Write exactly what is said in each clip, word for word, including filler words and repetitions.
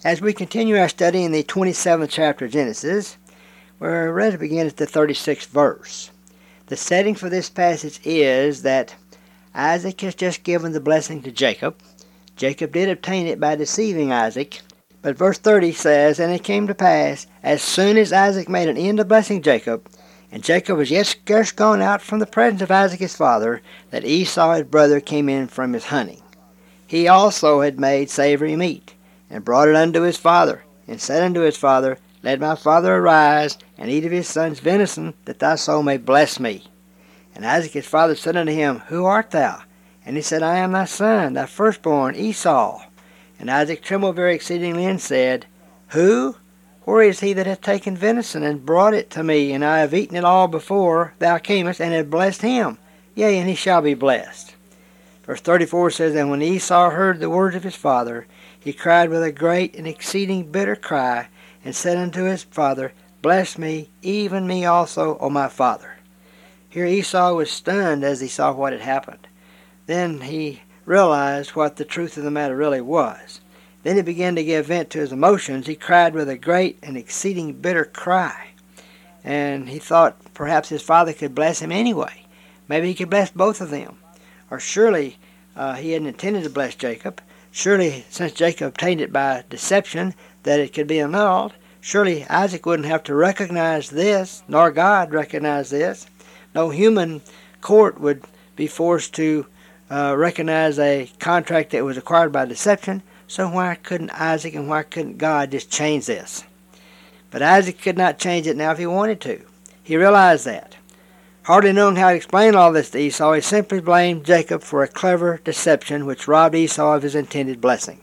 As we continue our study in the twenty-seventh chapter of Genesis, we're ready to begin at the thirty-sixth verse. The setting for this passage is that Isaac has just given the blessing to Jacob. Jacob did obtain it by deceiving Isaac. But verse thirty says, "And it came to pass, as soon as Isaac made an end of blessing Jacob, and Jacob was yet scarce gone out from the presence of Isaac his father, that Esau his brother came in from his hunting. He also had made savory meat, and brought it unto his father, and said unto his father, Let my father arise, and eat of his son's venison, that thy soul may bless me. And Isaac his father said unto him, Who art thou? And he said, I am thy son, thy firstborn, Esau. And Isaac trembled very exceedingly, and said, Who? Where is he that hath taken venison, and brought it to me? And I have eaten it all before thou camest, and have blessed him. Yea, and he shall be blessed. Verse thirty-four says, And when Esau heard the words of his father, he cried with a great and exceeding bitter cry, and said unto his father, Bless me, even me also, O my father. Here Esau was stunned as he saw what had happened. Then he realized what the truth of the matter really was. Then he began to give vent to his emotions. He cried with a great and exceeding bitter cry. And he thought perhaps his father could bless him anyway. Maybe he could bless both of them. Or surely uh, he hadn't intended to bless Jacob. Surely, since Jacob obtained it by deception, that it could be annulled. Surely Isaac wouldn't have to recognize this, nor God recognize this. No human court would be forced to uh, recognize a contract that was acquired by deception. So why couldn't Isaac and why couldn't God just change this? But Isaac could not change it now if he wanted to. He realized that. Hardly knowing how to explain all this to Esau, he simply blamed Jacob for a clever deception which robbed Esau of his intended blessing.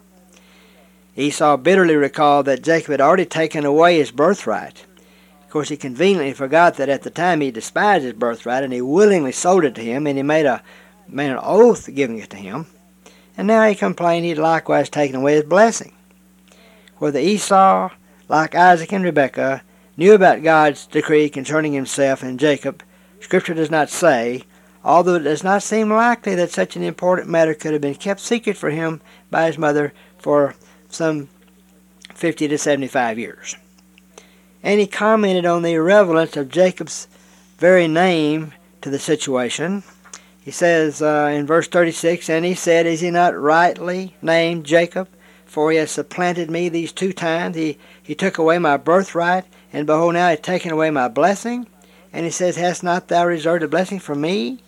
Esau bitterly recalled that Jacob had already taken away his birthright. Of course, he conveniently forgot that at the time he despised his birthright, and he willingly sold it to him, and he made a made an oath giving it to him. And now he complained he had likewise taken away his blessing. Whether Esau, like Isaac and Rebekah, knew about God's decree concerning himself and Jacob, Scripture does not say, although it does not seem likely that such an important matter could have been kept secret from him by his mother for some fifty to seventy-five years. And he commented on the irrelevance of Jacob's very name to the situation. He says uh, in verse thirty-six, And he said, Is he not rightly named Jacob? For he has supplanted me these two times. He, he took away my birthright, and behold, now he hath taken away my blessing. And he says, Hast not thou reserved a blessing for me?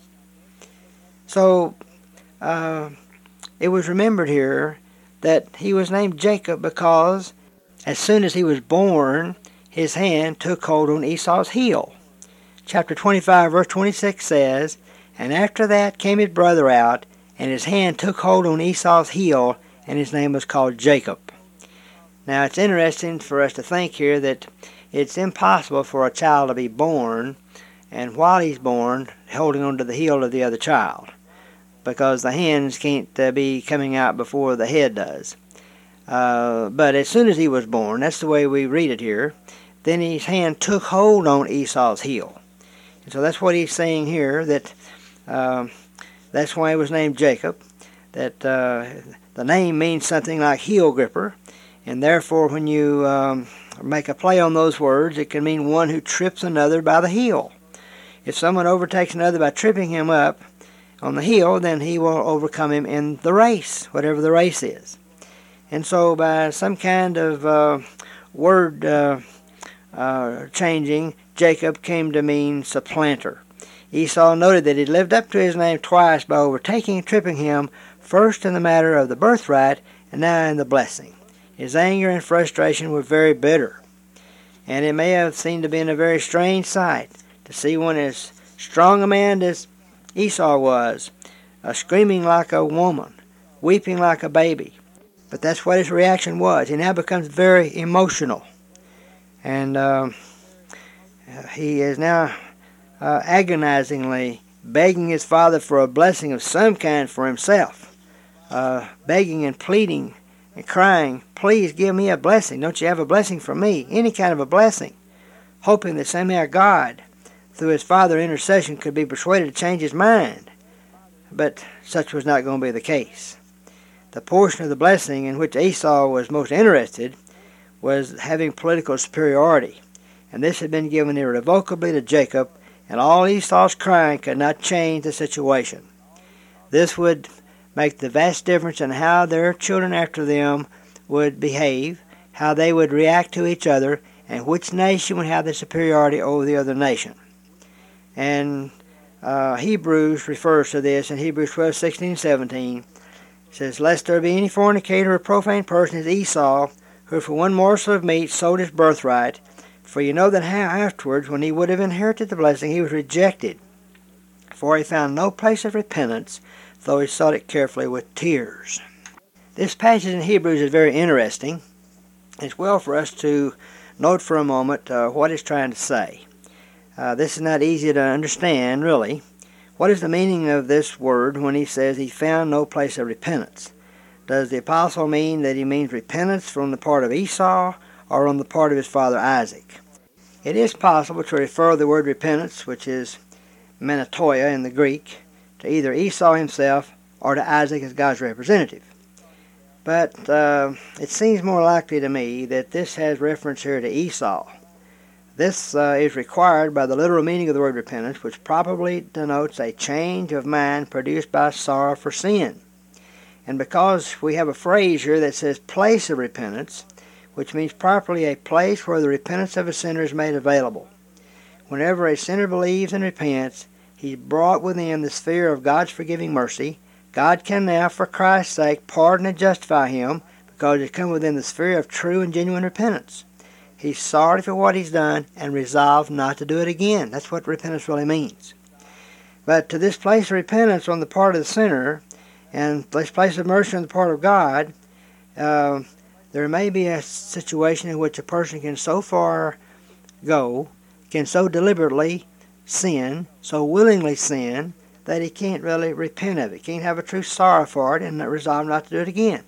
So uh, it was remembered here that he was named Jacob because as soon as he was born, his hand took hold on Esau's heel. Chapter twenty-five, verse twenty-six says, And after that came his brother out, and his hand took hold on Esau's heel, and his name was called Jacob. Now it's interesting for us to think here that it's impossible for a child to be born, and while he's born, holding on to the heel of the other child, because the hands can't uh, be coming out before the head does. Uh, but as soon as he was born, that's the way we read it here, then his hand took hold on Esau's heel. And so that's what he's saying here, that uh, that's why he was named Jacob, that uh, the name means something like heel gripper, and therefore when you um, make a play on those words, it can mean one who trips another by the heel. If someone overtakes another by tripping him up on the heel, then he will overcome him in the race, whatever the race is. And so by some kind of uh, word uh, uh, changing, Jacob came to mean supplanter. Esau noted that he lived up to his name twice by overtaking and tripping him, first in the matter of the birthright, and now in the blessing. His anger and frustration were very bitter, and it may have seemed to be a very strange sight to see one as strong a man as Esau was, uh, screaming like a woman, weeping like a baby. But that's what his reaction was. He now becomes very emotional, and uh, he is now uh, agonizingly begging his father for a blessing of some kind for himself, uh, begging and pleading and crying, Please give me a blessing. Don't you have a blessing for me? Any kind of a blessing. Hoping that somehow God, through his father's intercession, could be persuaded to change his mind. But such was not going to be the case. The portion of the blessing in which Esau was most interested was having political superiority, and this had been given irrevocably to Jacob, and all Esau's crying could not change the situation. This would make the vast difference in how their children after them would behave, how they would react to each other, and which nation would have the superiority over the other nation. And uh, Hebrews refers to this in Hebrews twelve, sixteen, and seventeen. It says, "Lest there be any fornicator or profane person as Esau, who for one morsel of meat sold his birthright. For you know that how afterwards, when he would have inherited the blessing, he was rejected. For he found no place of repentance, though he sought it carefully with tears." This passage in Hebrews is very interesting. It's well for us to note for a moment uh, what it's trying to say. Uh, this is not easy to understand, really. What is the meaning of this word when he says he found no place of repentance? Does the apostle mean that he means repentance from the part of Esau or on the part of his father Isaac? It is possible to refer the word repentance, which is menatoia in the Greek, to either Esau himself or to Isaac as God's representative. But uh, it seems more likely to me that this has reference here to Esau. This uh, is required by the literal meaning of the word repentance, which probably denotes a change of mind produced by sorrow for sin. And because we have a phrase here that says place of repentance, which means properly a place where the repentance of a sinner is made available. Whenever a sinner believes and repents, he's brought within the sphere of God's forgiving mercy. God can now, for Christ's sake, pardon and justify him because he's come within the sphere of true and genuine repentance. He's sorry for what he's done and resolved not to do it again. That's what repentance really means. But to this place of repentance on the part of the sinner and this place of mercy on the part of God, uh, there may be a situation in which a person can so far go, can so deliberately sin, so willingly sin, that he can't really repent of it, can't have a true sorrow for it, and resolve not to do it again.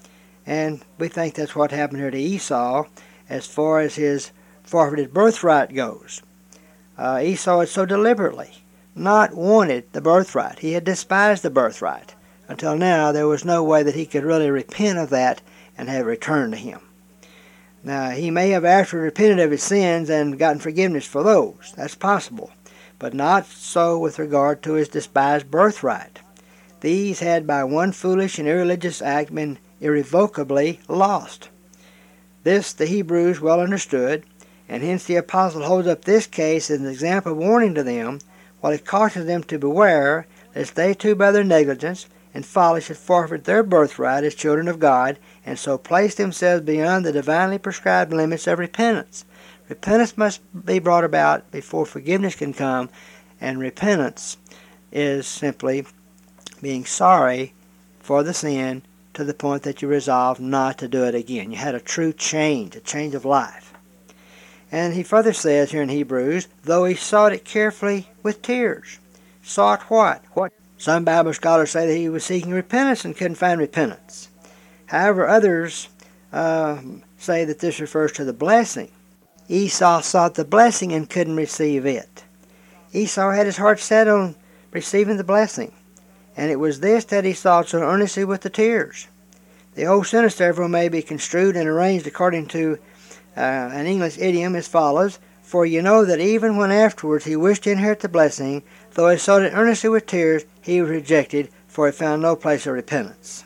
And we think that's what happened here to Esau as far as his forfeited birthright goes. Uh, Esau had so deliberately not wanted the birthright. He had despised the birthright. Until now, there was no way that he could really repent of that and have returned to him. Now, he may have after repented of his sins and gotten forgiveness for those. That's possible. But not so with regard to his despised birthright. These had by one foolish and irreligious act been irrevocably lost. This the Hebrews well understood, and hence the apostle holds up this case as an example of warning to them, while he cautions them to beware lest they too by their negligence and folly should forfeit their birthright as children of God, and so place themselves beyond the divinely prescribed limits of repentance. Repentance must be brought about before forgiveness can come, and repentance is simply being sorry for the sin to the point that you resolve not to do it again. You had a true change, a change of life. And he further says here in Hebrews, though he sought it carefully with tears. Sought what? What? Some Bible scholars say that he was seeking repentance and couldn't find repentance. However, others uh, say that this refers to the blessing. Esau sought the blessing and couldn't receive it. Esau had his heart set on receiving the blessing, and it was this that he sought so earnestly with the tears. The whole sentence, therefore, may be construed and arranged according to uh, an English idiom as follows, "For you know that even when afterwards he wished to inherit the blessing, though he sought it earnestly with tears, he was rejected, for he found no place of repentance."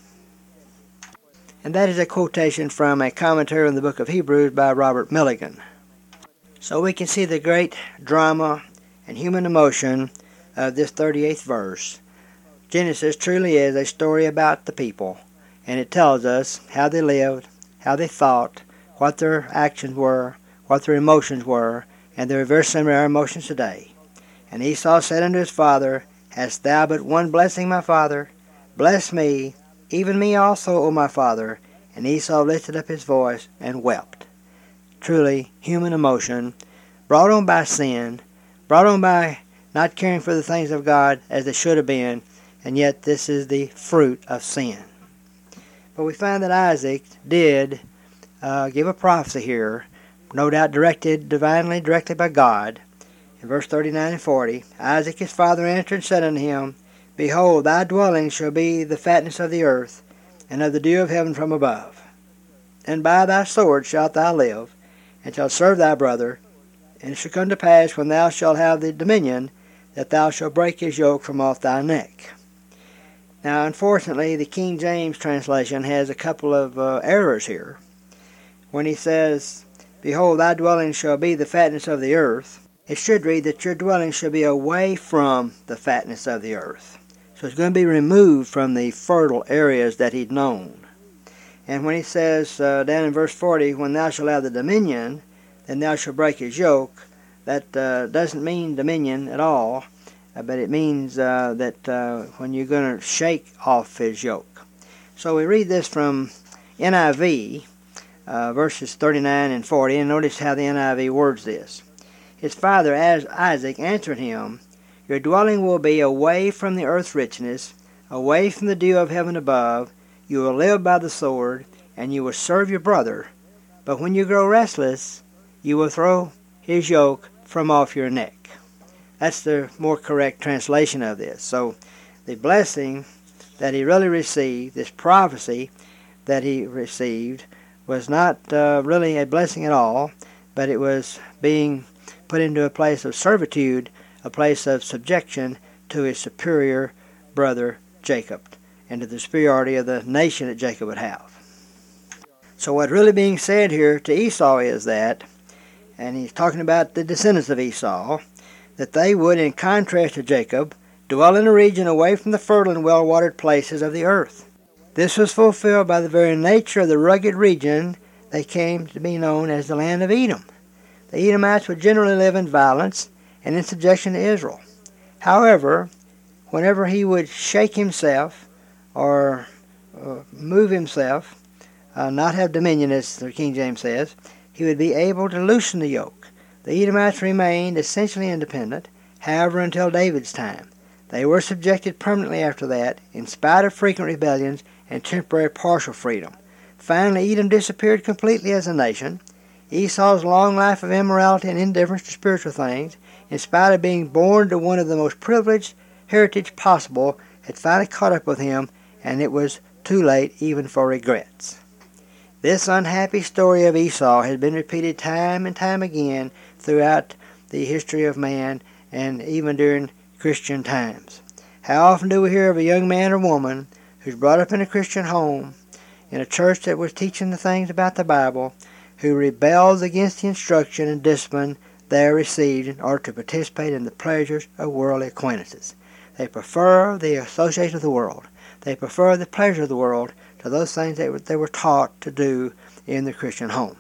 And that is a quotation from a commentary on the book of Hebrews by Robert Milligan. So we can see the great drama and human emotion of this thirty-eighth verse. Genesis truly is a story about the people, and it tells us how they lived, how they thought, what their actions were, what their emotions were, and they're very similar to our emotions today. And Esau said unto his father, Hast thou but one blessing, my father? Bless me, even me also, O my father. And Esau lifted up his voice and wept. Truly, human emotion, brought on by sin, brought on by not caring for the things of God as they should have been, and yet this is the fruit of sin. But we find that Isaac did uh, give a prophecy here, no doubt directed divinely, directly by God. In verse thirty-nine and forty, Isaac his father answered and said unto him, Behold, thy dwelling shall be the fatness of the earth, and of the dew of heaven from above. And by thy sword shalt thou live, and shalt serve thy brother. And it shall come to pass, when thou shalt have the dominion, that thou shalt break his yoke from off thy neck. Now, unfortunately, the King James translation has a couple of uh, errors here. When he says, Behold, thy dwelling shall be the fatness of the earth, it should read that your dwelling shall be away from the fatness of the earth. So it's going to be removed from the fertile areas that he'd known. And when he says uh, down in verse forty, when thou shalt have the dominion, then thou shalt break his yoke, that uh, doesn't mean dominion at all, uh, but it means uh, that uh, when you're going to shake off his yoke. So we read this from N I V, uh, verses thirty-nine and forty, and notice how the N I V words this. His father Isaac answered him, Your dwelling will be away from the earth's richness, away from the dew of heaven above. You will live by the sword, and you will serve your brother. But when you grow restless, you will throw his yoke from off your neck. That's the more correct translation of this. So the blessing that he really received, this prophecy that he received, was not uh, really a blessing at all, but it was being put into a place of servitude, a place of subjection to his superior brother Jacob, and to the superiority of the nation that Jacob would have. So what's really being said here to Esau is that, and he's talking about the descendants of Esau, that they would, in contrast to Jacob, dwell in a region away from the fertile and well-watered places of the earth. This was fulfilled by the very nature of the rugged region they came to be known as the land of Edom. The Edomites would generally live in violence and in subjection to Israel. However, whenever he would shake himself or uh, move himself, uh, not have dominion, as the King James says, he would be able to loosen the yoke. The Edomites remained essentially independent, however, until David's time. They were subjected permanently after that, in spite of frequent rebellions and temporary partial freedom. Finally, Edom disappeared completely as a nation. Esau's long life of immorality and indifference to spiritual things, in spite of being born to one of the most privileged heritage possible, had finally caught up with him, and it was too late even for regrets. This unhappy story of Esau has been repeated time and time again throughout the history of man, and even during Christian times. How often do we hear of a young man or woman who's brought up in a Christian home, in a church that was teaching the things about the Bible, who rebels against the instruction and discipline they are received in order to participate in the pleasures of worldly acquaintances. They prefer the association of the world. They prefer the pleasure of the world to those things that they were taught to do in the Christian home.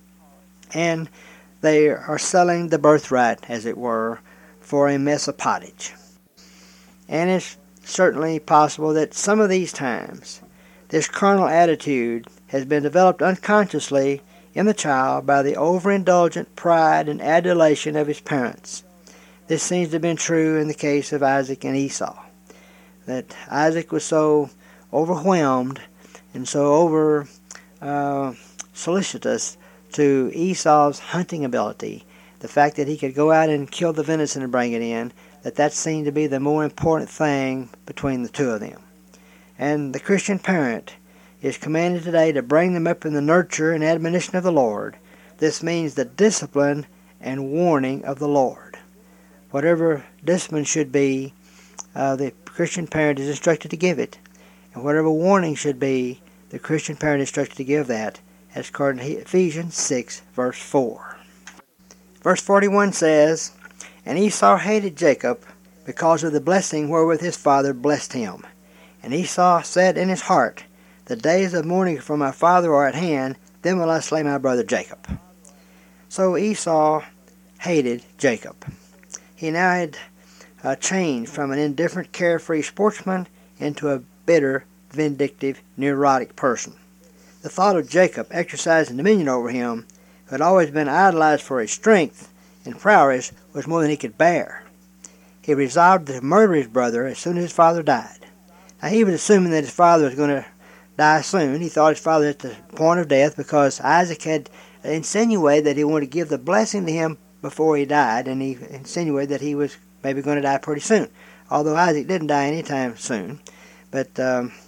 And they are selling the birthright, as it were, for a mess of pottage. And it's certainly possible that some of these times, this carnal attitude has been developed unconsciously in the child by the overindulgent pride and adulation of his parents. This seems to have been true in the case of Isaac and Esau, that Isaac was so overwhelmed and so over uh, solicitous to Esau's hunting ability, the fact that he could go out and kill the venison and bring it in, that that seemed to be the more important thing between the two of them. And the Christian parent is commanded today to bring them up in the nurture and admonition of the Lord. This means the discipline and warning of the Lord. Whatever discipline should be, uh, the Christian parent is instructed to give it. And whatever warning should be, the Christian parent is instructed to give that, as according to Ephesians six, verse four. Verse forty-one says, And Esau hated Jacob because of the blessing wherewith his father blessed him. And Esau said in his heart, The days of mourning for my father are at hand, then will I slay my brother Jacob. So Esau hated Jacob. He now had uh, changed from an indifferent, carefree sportsman into a bitter, vindictive, neurotic person. The thought of Jacob exercising dominion over him, who had always been idolized for his strength and prowess, was more than he could bear. He resolved to murder his brother as soon as his father died. Now, he was assuming that his father was going to die soon. He thought his father was at the point of death because Isaac had insinuated that he wanted to give the blessing to him before he died, and he insinuated that he was maybe going to die pretty soon, although Isaac didn't die anytime soon. But um,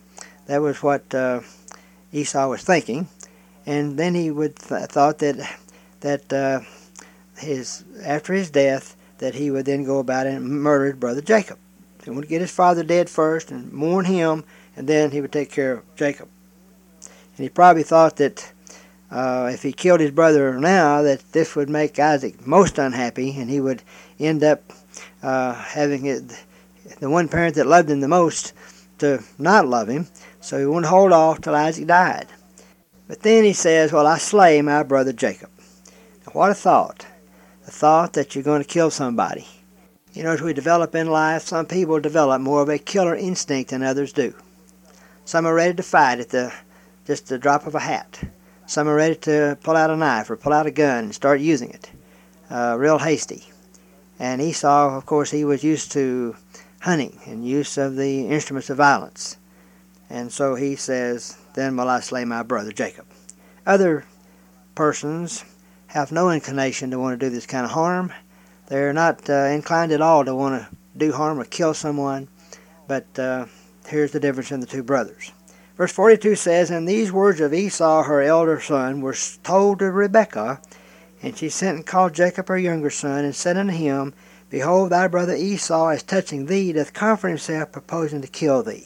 That was what uh, Esau was thinking. And then he would th- thought that that uh, his after his death that he would then go about and murder his brother Jacob. He would get his father dead first and mourn him, and then he would take care of Jacob. And he probably thought that uh, if he killed his brother now, that this would make Isaac most unhappy, and he would end up uh, having it, the one parent that loved him the most to not love him. So he wouldn't hold off till Isaac died. But then he says, well, I slay my brother Jacob. Now, what a thought. The thought that you're going to kill somebody. You know, as we develop in life, some people develop more of a killer instinct than others do. Some are ready to fight at the just the drop of a hat. Some are ready to pull out a knife or pull out a gun and start using it. Uh, real hasty. And Esau, of course, he was used to hunting and use of the instruments of violence. And so he says, then will I slay my brother Jacob. Other persons have no inclination to want to do this kind of harm. They're not uh, inclined at all to want to do harm or kill someone. But uh, here's the difference in the two brothers. Verse forty-two says, and these words of Esau, her elder son, were told to Rebekah, and she sent and called Jacob her younger son, and said unto him, behold, thy brother Esau, as touching thee, doth comfort himself, proposing to kill thee.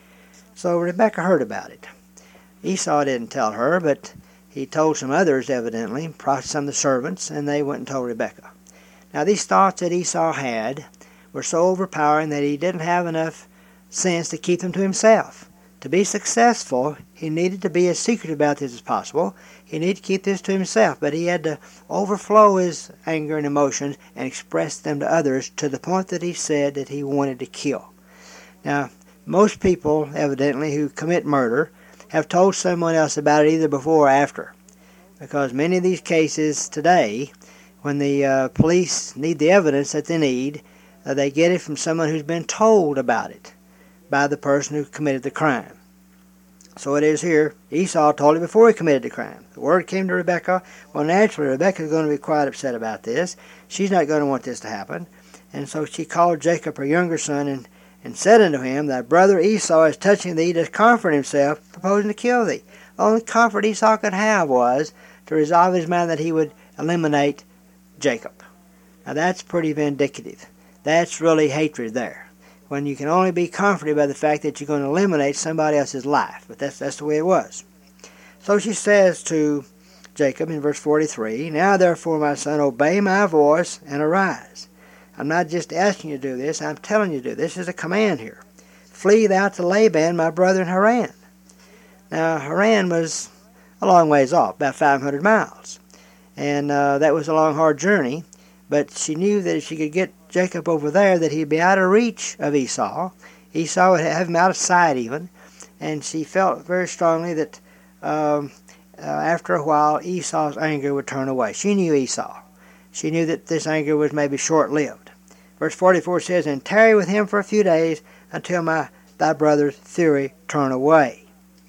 So Rebekah heard about it. Esau didn't tell her, but he told some others, evidently, probably some of the servants, and they went and told Rebekah. Now these thoughts that Esau had were so overpowering that he didn't have enough sense to keep them to himself. To be successful, he needed to be as secret about this as possible. He needed to keep this to himself, but he had to overflow his anger and emotions and express them to others to the point that he said that he wanted to kill. Now, most people, evidently, who commit murder have told someone else about it either before or after. Because many of these cases today, when the uh, police need the evidence that they need, uh, they get it from someone who's been told about it by the person who committed the crime. So it is here. Esau told him before he committed the crime. The word came to Rebekah. Well, naturally, Rebekah is going to be quite upset about this. She's not going to want this to happen. And so she called Jacob, her younger son, and, and said unto him, thy brother Esau is touching thee to comfort himself, proposing to kill thee. The only comfort Esau could have was to resolve his mind that he would eliminate Jacob. Now that's pretty vindictive. That's really hatred there. When you can only be comforted by the fact that you're going to eliminate somebody else's life. But that's that's the way it was. So she says to Jacob in verse forty-three, now therefore, my son, obey my voice and arise. I'm not just asking you to do this, I'm telling you to do this. This is a command here. Flee thou to Laban, my brother in Haran. Now, Haran was a long ways off, about five hundred miles. And uh, that was a long, hard journey. But she knew that if she could get Jacob over there, that he'd be out of reach of Esau. Esau would have him out of sight even. And she felt very strongly that um, uh, after a while, Esau's anger would turn away. She knew Esau. She knew that this anger was maybe short-lived. Verse forty-four says, and tarry with him for a few days until my thy brother's fury turn away.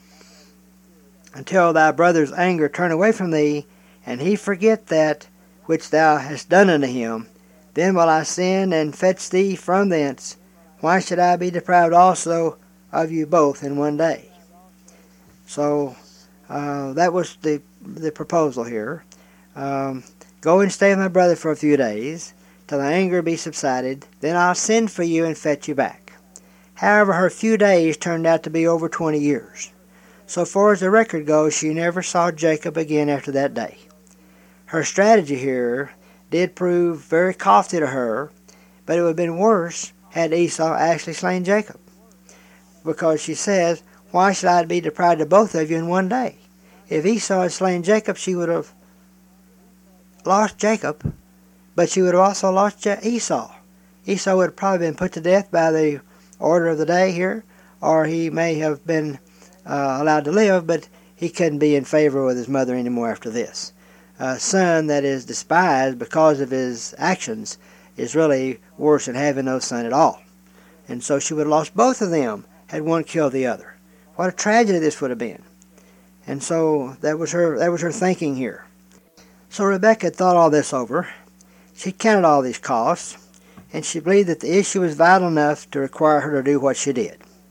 Until thy brother's anger turn away from thee, and he forget that which thou hast done unto him, then will I send and fetch thee from thence. Why should I be deprived also of you both in one day? So uh, that was the the proposal here. Um, Go and stay with my brother for a few days, till the anger be subsided. Then I'll send for you and fetch you back. However, her few days turned out to be over twenty years. So far as the record goes, she never saw Jacob again after that day. Her strategy here did prove very costly to her, but it would have been worse had Esau actually slain Jacob. Because she says, why should I be deprived of both of you in one day? If Esau had slain Jacob, she would have lost Jacob, but she would have also lost Esau. Esau would have probably been put to death by the order of the day here, or he may have been uh, allowed to live, but he couldn't be in favor with his mother anymore after this. A son that is despised because of his actions is really worse than having no son at all. And so she would have lost both of them had one killed the other. What a tragedy this would have been. And so that was her that was her thinking here. So Rebekah had thought all this over. She counted all these costs, and she believed that the issue was vital enough to require her to do what she did.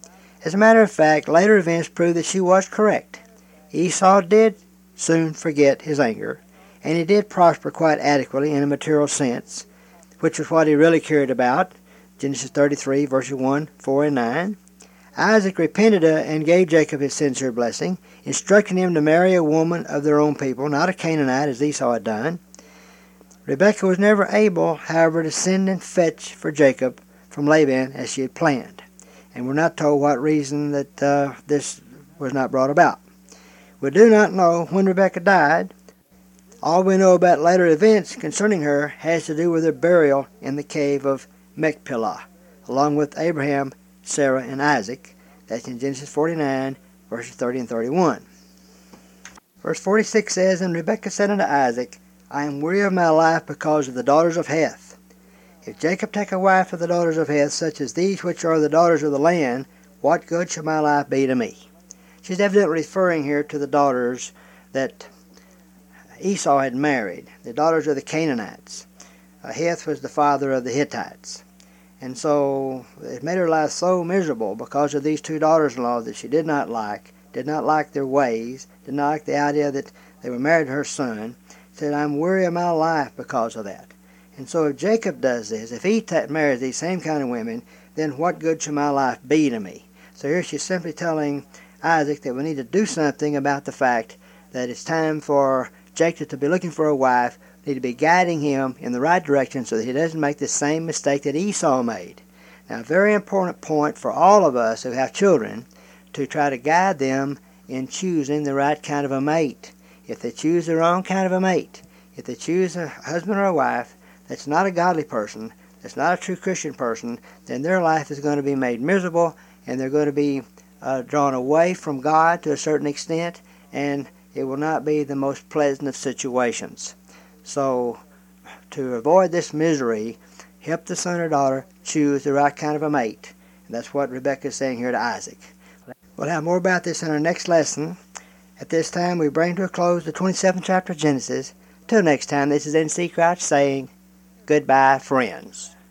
As a matter of fact, later events prove that she was correct. Esau did soon forget his anger, and he did prosper quite adequately in a material sense, which was what he really cared about. Genesis thirty-three, verses one, four, and nine. Isaac repented and gave Jacob his sincere blessing, instructing him to marry a woman of their own people, not a Canaanite as Esau had done. Rebekah was never able, however, to send and fetch for Jacob from Laban as she had planned, and we're not told what reason that uh, this was not brought about. We do not know when Rebekah died. All we know about later events concerning her has to do with her burial in the cave of Machpelah, along with Abraham, Sarah, and Isaac. That's in Genesis forty-nine, verses thirty and thirty-one. Verse forty-six says, And Rebekah said unto Isaac, I am weary of my life because of the daughters of Heth. If Jacob take a wife of the daughters of Heth, such as these which are the daughters of the land, what good shall my life be to me? She's evidently referring here to the daughters that Esau had married, the daughters of the Canaanites. Uh, Heth was the father of the Hittites. And so it made her life so miserable because of these two daughters-in-law that she did not like, did not like their ways, did not like the idea that they were married to her son. Said, I'm weary of my life because of that. And so if Jacob does this, if he t- marries these same kind of women, then what good shall my life be to me? So here she's simply telling Isaac that we need to do something about the fact that it's time for Jacob to be looking for a wife, need to be guiding him in the right direction so that he doesn't make the same mistake that Esau made. Now, a very important point for all of us who have children, to try to guide them in choosing the right kind of a mate. If they choose the wrong kind of a mate, if they choose a husband or a wife that's not a godly person, that's not a true Christian person, then their life is going to be made miserable, and they're going to be uh, drawn away from God to a certain extent, and it will not be the most pleasant of situations. So, to avoid this misery, help the son or daughter choose the right kind of a mate. And that's what Rebekah is saying here to Isaac. We'll have more about this in our next lesson. At this time, we bring to a close the twenty-seventh chapter of Genesis. Till next time, this is N C Crouch saying, goodbye, friends.